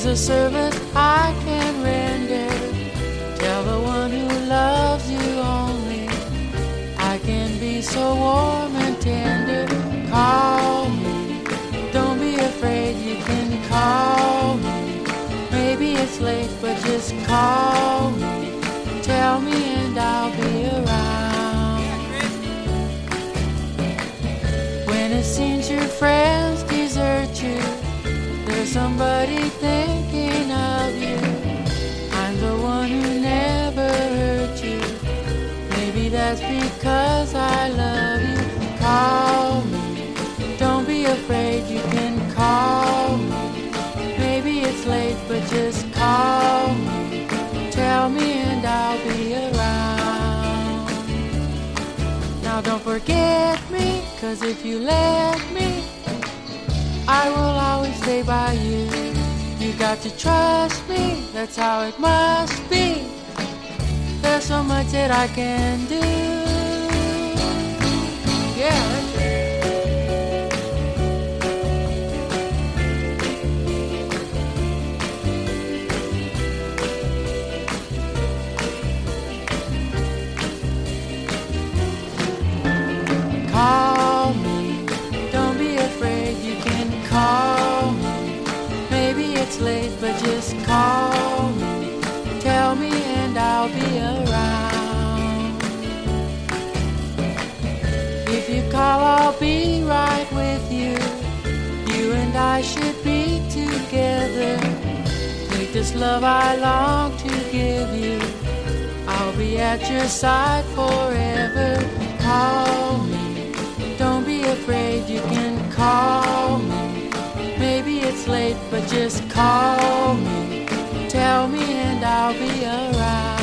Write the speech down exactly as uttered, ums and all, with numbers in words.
a service I can render. Tell the one who loves you only I can be so warm and tender. Call me, don't be afraid, you can call me. Maybe it's late, but just call me. Tell me and I'll be around. When it seems your friends desert you, there's somebody thinking of you. I'm the one who never hurt you. Maybe that's because I love you. Call me, don't be afraid, you can call me. Maybe it's late, but just call me. Tell me and I'll be around. Now don't forget me, 'cause if you let me, I will always stay by you. You got to trust me, that's how it must be. There's so much that I can do. Yeah, that's it. Call me, don't be afraid, you can call me. Maybe it's late, but just call me. Tell me and I'll be around. If you call, I'll be right with you. You and I should be together. Take this love I long to give you. I'll be at your side forever. Call me, don't be afraid, you can call me. Maybe it's late, but just call me. Tell me and I'll be around.